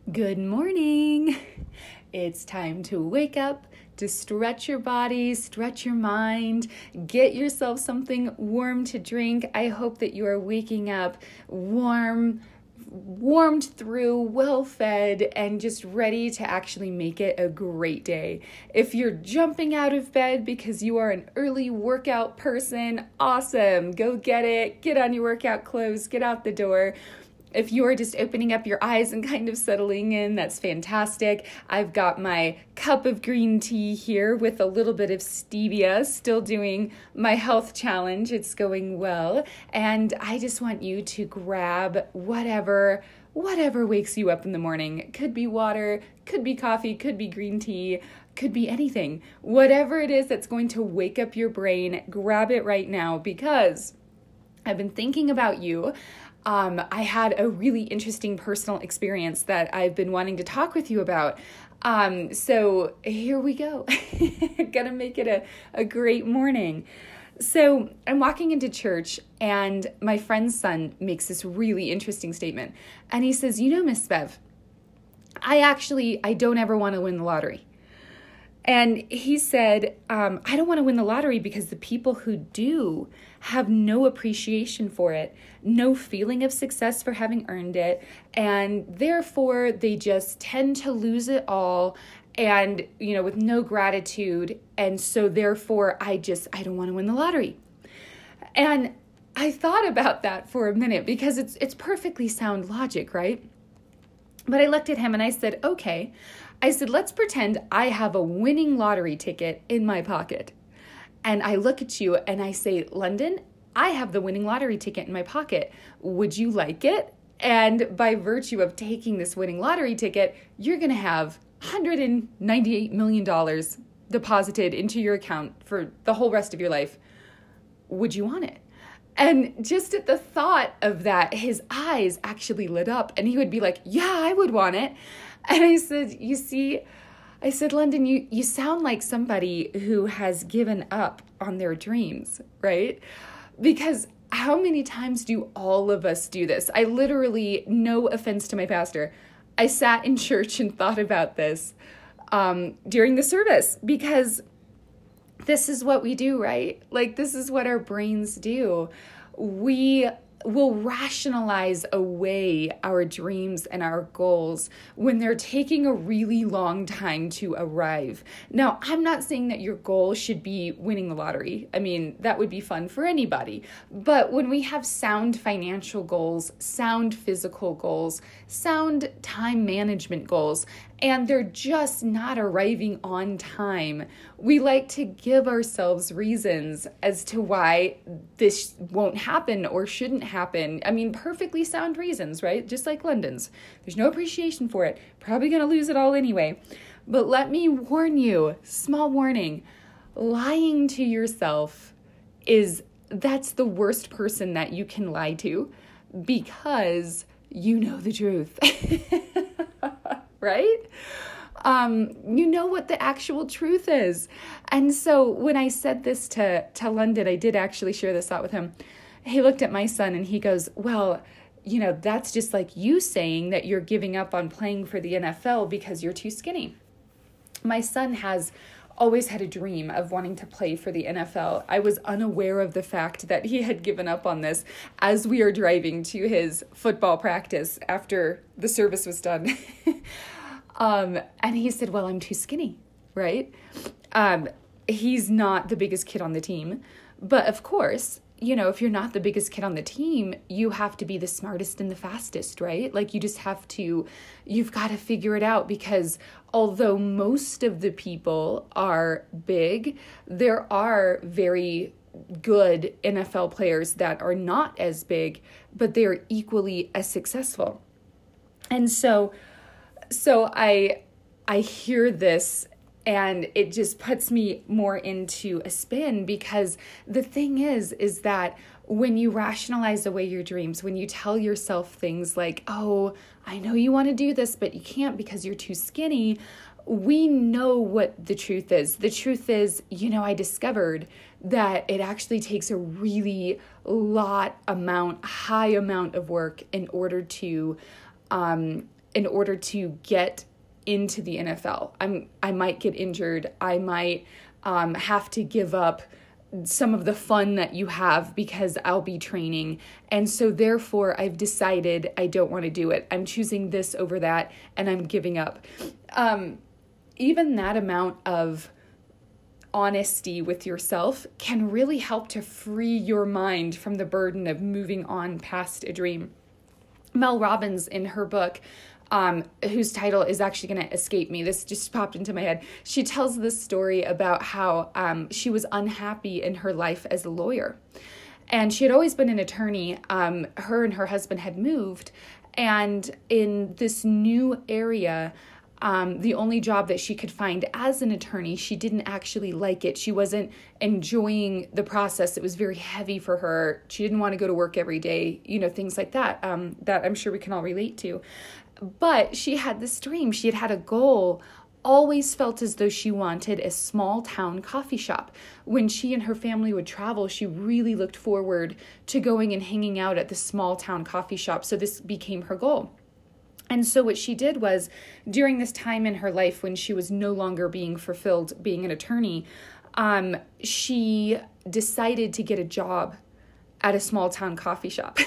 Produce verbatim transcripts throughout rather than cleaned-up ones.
Good morning. It's time to wake up, to stretch your body, stretch your mind, get yourself something warm to drink. I hope that you are waking up warm, warmed through, well fed, and just ready to actually make it a great day. If you're jumping out of bed because you are an early workout person, awesome. Go get it. Get on your workout clothes, get out the door. If you are just opening up your eyes and kind of settling in, that's fantastic. I've got my cup of green tea here with a little bit of stevia, still doing my health challenge. It's going well. And I just want you to grab whatever, whatever wakes you up in the morning. It could be water, could be coffee, could be green tea, could be anything. Whatever it is that's going to wake up your brain, grab it right now because I've been thinking about you. Um, I had a really interesting personal experience that I've been wanting to talk with you about. Um, so here we go. Gonna make it a, a great morning. So I'm walking into church and my friend's son makes this really interesting statement. And he says, you know, Miss Bev, I actually, I don't ever want to win the lottery. And he said, um, I don't want to win the lottery because the people who do have no appreciation for it, no feeling of success for having earned it, and therefore they just tend to lose it all and, you know, with no gratitude. And so therefore I just, I don't want to win the lottery. And I thought about that for a minute because it's it's perfectly sound logic, right? But I looked at him and I said, okay. I said, let's pretend I have a winning lottery ticket in my pocket. And I look at you and I say, London, I have the winning lottery ticket in my pocket. Would you like it? And by virtue of taking this winning lottery ticket, you're going to have one hundred ninety-eight million dollars deposited into your account for the whole rest of your life. Would you want it? And just at the thought of that, his eyes actually lit up and he would be like, yeah, I would want it. And I said, you see, I said, London, you, you sound like somebody who has given up on their dreams, right? Because how many times do all of us do this? I literally, no offense to my pastor, I sat in church and thought about this um, during the service because this is what we do, right? Like this is what our brains do. We will rationalize away our dreams and our goals when they're taking a really long time to arrive. Now, I'm not saying that your goal should be winning the lottery. I mean, that would be fun for anybody. But when we have sound financial goals, sound physical goals, sound time management goals, and they're just not arriving on time, we like to give ourselves reasons as to why this won't happen or shouldn't happen. I mean, perfectly sound reasons, right? Just like London's. There's no appreciation for it. Probably going to lose it all anyway. But let me warn you, small warning, lying to yourself is, that's the worst person that you can lie to because you know the truth. Right? Um, you know what the actual truth is. And so when I said this to, to London, I did actually share this thought with him. He looked at my son and he goes, well, you know, that's just like you saying that you're giving up on playing for the N F L because you're too skinny. My son has always had a dream of wanting to play for the N F L. I was unaware of the fact that he had given up on this as we are driving to his football practice after the service was done. um, and he said, well, I'm too skinny, right? Um, he's not the biggest kid on the team. But of course, you know, if you're not the biggest kid on the team, you have to be the smartest and the fastest, right? Like you just have to, you've got to figure it out because although most of the people are big, there are very good N F L players that are not as big, but they're equally as successful. And so, so I, I hear this and it just puts me more into a spin because the thing is, is that when you rationalize away your dreams, when you tell yourself things like, oh, I know you want to do this, but you can't because you're too skinny, we know what the truth is. The truth is, you know, I discovered that it actually takes a really lot amount, high amount of work in order to um, in order to get into the N F L. I'm I might get injured. I might um, have to give up some of the fun that you have because I'll be training. And so therefore I've decided I don't want to do it. I'm choosing this over that and I'm giving up. Um, even that amount of honesty with yourself can really help to free your mind from the burden of moving on past a dream. Mel Robbins, in her book, um, whose title is actually going to escape me, this just popped into my head. She tells this story about how um, she was unhappy in her life as a lawyer. And she had always been an attorney. Um, her and her husband had moved. And in this new area, Um, the only job that she could find as an attorney, she didn't actually like it. She wasn't enjoying the process. It was very heavy for her. She didn't want to go to work every day, you know, things like that, um, that I'm sure we can all relate to. But she had this dream. She had had a goal, always felt as though she wanted a small town coffee shop. When she and her family would travel, she really looked forward to going and hanging out at the small town coffee shop. So this became her goal. And so what she did was, during this time in her life when she was no longer being fulfilled being an attorney, um, she decided to get a job at a small town coffee shop.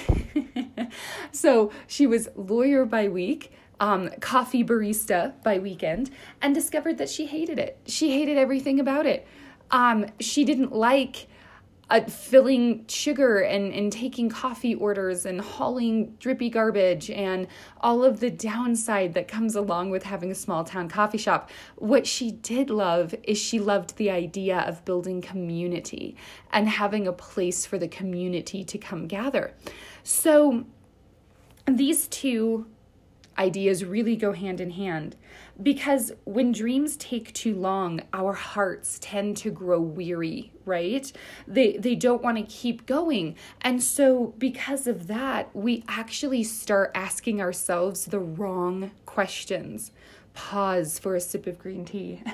So she was lawyer by week, um, coffee barista by weekend, and discovered that she hated it. She hated everything about it. Um, she didn't like Uh, filling sugar and, and taking coffee orders and hauling drippy garbage and all of the downside that comes along with having a small town coffee shop. What she did love is she loved the idea of building community and having a place for the community to come gather. So these two ideas really go hand in hand, because when dreams take too long, our hearts tend to grow weary, right? They they don't want to keep going. And so because of that, we actually start asking ourselves the wrong questions. Pause for a sip of green tea.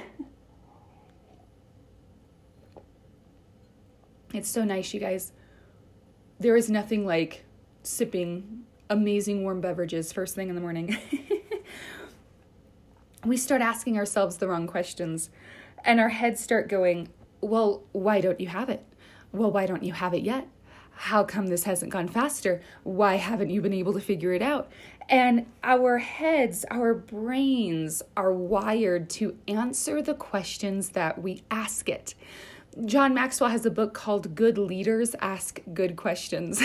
It's so nice, you guys. There is nothing like sipping amazing warm beverages first thing in the morning. We start asking ourselves the wrong questions, and our heads start going, well, why don't you have it? Well, why don't you have it yet? How come this hasn't gone faster? Why haven't you been able to figure it out? And our heads, our brains are wired to answer the questions that we ask it. John Maxwell has a book called Good Leaders Ask Good Questions.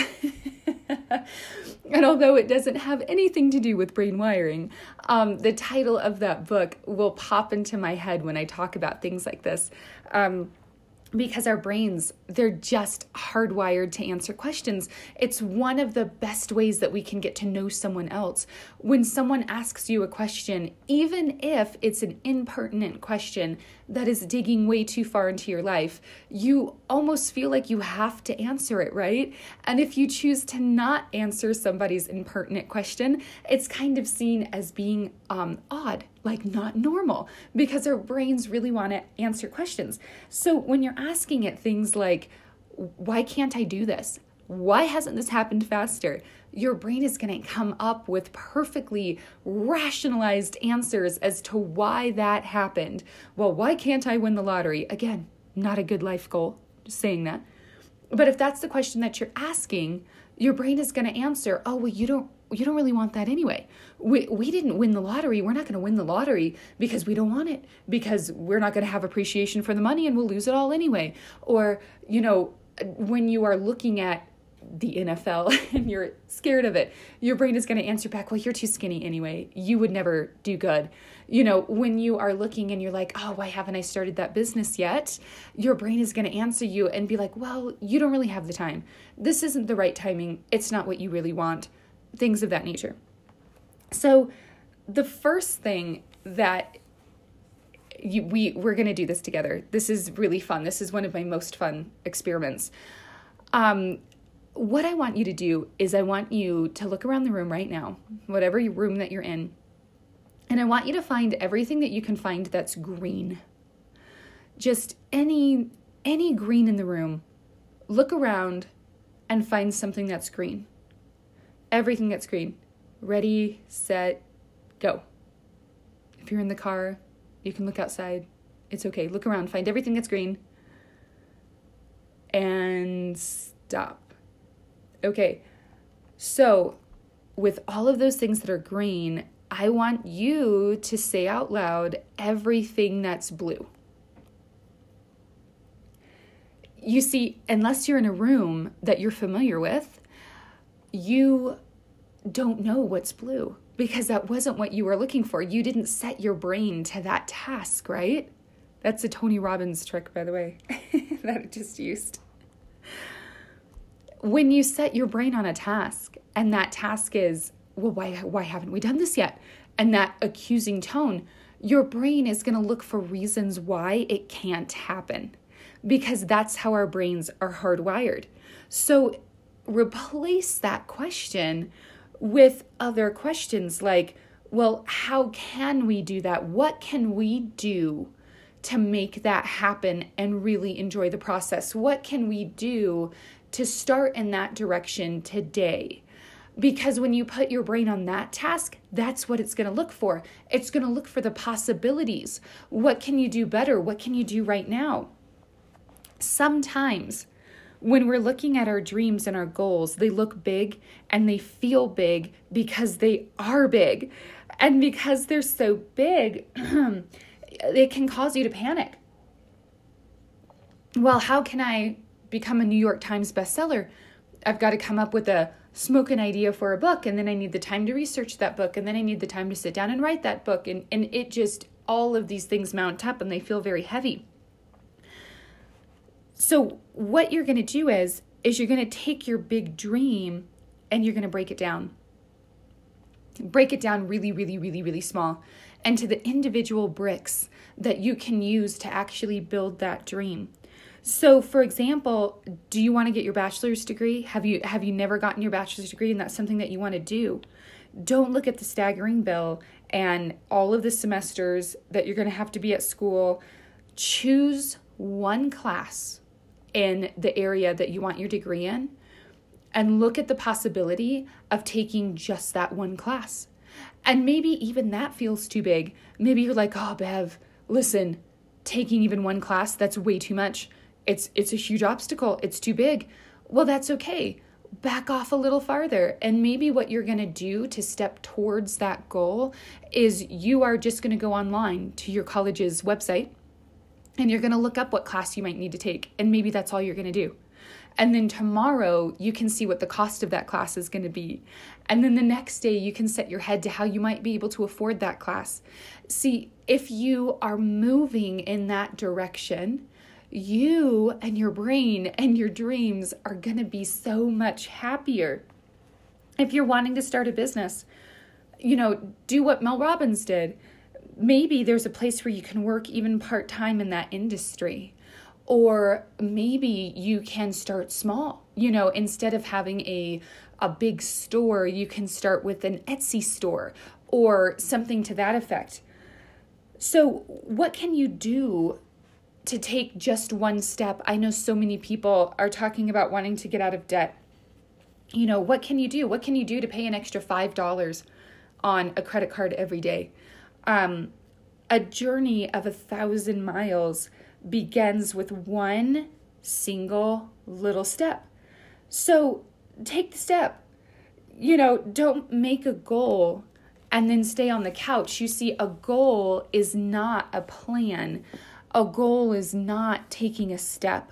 And although it doesn't have anything to do with brain wiring, um, the title of that book will pop into my head when I talk about things like this. Um, because our brains, they're just hardwired to answer questions. It's one of the best ways that we can get to know someone else. When someone asks you a question, even if it's an impertinent question that is digging way too far into your life, you almost feel like you have to answer it, right? And if you choose to not answer somebody's impertinent question, it's kind of seen as being um, odd, like not normal, because our brains really want to answer questions. So when you're asking it things like, why can't I do this? Why hasn't this happened faster? Your brain is going to come up with perfectly rationalized answers as to why that happened. Well, why can't I win the lottery? Again, not a good life goal, just saying that. But if that's the question that you're asking, your brain is going to answer, oh, well, you don't you don't really want that anyway. We we didn't win the lottery. We're not going to win the lottery because we don't want it, because we're not going to have appreciation for the money and we'll lose it all anyway. Or, you know, when you are looking at the N F L and you're scared of it, your brain is going to answer back, well, you're too skinny anyway. You would never do good. You know, when you are looking and you're like, oh, why haven't I started that business yet? Your brain is going to answer you and be like, well, you don't really have the time. This isn't the right timing. It's not what you really want. Things of that nature. So the first thing that you, we, we're going to do this together. This is really fun. This is one of my most fun experiments. Um, What I want you to do is I want you to look around the room right now, whatever room that you're in, and I want you to find everything that you can find that's green. Just any any green in the room. Look around and find something that's green. Everything that's green. Ready, set, Go. If you're in the car, you can look outside. It's okay. Look around. Find everything that's green. And stop. Okay. So with all of those things that are green, I want you to say out loud everything that's blue. You see, unless you're in a room that you're familiar with, you don't know what's blue because that wasn't what you were looking for. You didn't set your brain to that task, right? That's a Tony Robbins trick, by the way, that I just used. When you set your brain on a task and that task is, well, why, why haven't we done this yet? And that accusing tone, your brain is going to look for reasons why it can't happen because that's how our brains are hardwired. So replace that question with other questions like, well, how can we do that? What can we do to make that happen and really enjoy the process? What can we do to start in that direction today? Because when you put your brain on that task, that's what it's going to look for. It's going to look for the possibilities. What can you do better? What can you do right now? Sometimes when we're looking at our dreams and our goals, they look big and they feel big because they are big. And because they're so big, it can cause you to panic. Well, how can I become a New York Times bestseller? I've got to come up with a smoke an idea for a book, and then I need the time to research that book, and then I need the time to sit down and write that book. And, and it just, all of these things mount up and they feel very heavy. So what you're going to do is, is you're going to take your big dream and you're going to break it down. Break it down really, really, really, really small and to the individual bricks that you can use to actually build that dream. So for example, do you want to get your bachelor's degree? Have you have you never gotten your bachelor's degree and that's something that you want to do? Don't look at the staggering bill and all of the semesters that you're going to have to be at school. Choose one class in the area that you want your degree in and look at the possibility of taking just that one class. And maybe even that feels too big. Maybe you're like, oh, Bev, listen, taking even one class, that's way too much. It's it's a huge obstacle. It's too big. Well, that's okay. Back off a little farther. And maybe what you're going to do to step towards that goal is you are just going to go online to your college's website and you're going to look up what class you might need to take. And maybe that's all you're going to do. And then tomorrow you can see what the cost of that class is going to be. And then the next day you can set your head to how you might be able to afford that class. See, if you are moving in that direction, you and your brain and your dreams are going to be so much happier. If you're wanting to start a business, you know, do what Mel Robbins did. Maybe there's a place where you can work even part-time in that industry. Or maybe you can start small. You know, instead of having a, a big store, you can start with an Etsy store or something to that effect. So what can you do to take just one step? I know so many people are talking about wanting to get out of debt. You know, what can you do? What can you do to pay an extra five dollars on a credit card every day? Um, a journey of a thousand miles begins with one single little step. So take the step. You know, don't make a goal and then stay on the couch. You see, a goal is not a plan. A goal is not taking a step.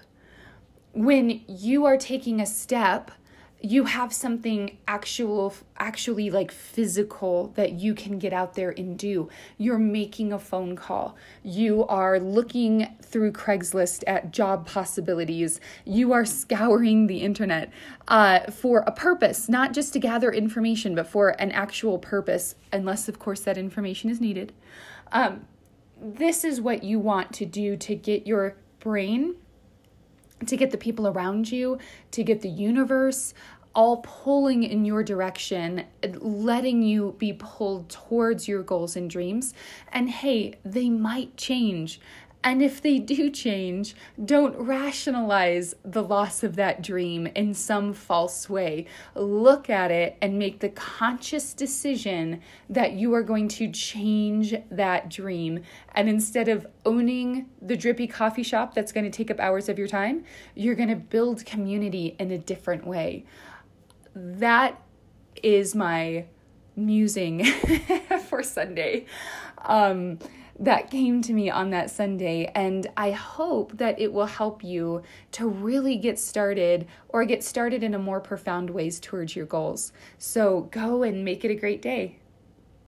When you are taking a step, you have something actual, actually like physical that you can get out there and do. You're making a phone call. You are looking through Craigslist at job possibilities. You are scouring the internet uh, for a purpose, not just to gather information, but for an actual purpose, unless, of course, that information is needed. Um, this is what you want to do to get your brain, to get the people around you, to get the universe all pulling in your direction, letting you be pulled towards your goals and dreams. And hey, they might change. And if they do change, don't rationalize the loss of that dream in some false way. Look at it and make the conscious decision that you are going to change that dream. And instead of owning the drippy coffee shop that's going to take up hours of your time, you're going to build community in a different way. That is my musing for Sunday. Um, that came to me on that Sunday, and I hope that it will help you to really get started or get started in a more profound ways towards your goals. So go and make it a great day.